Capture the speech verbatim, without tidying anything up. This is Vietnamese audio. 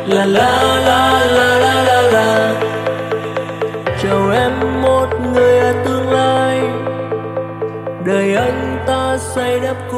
La la la la la la la. Chào em một người ở tương lai, đời anh ta say đắm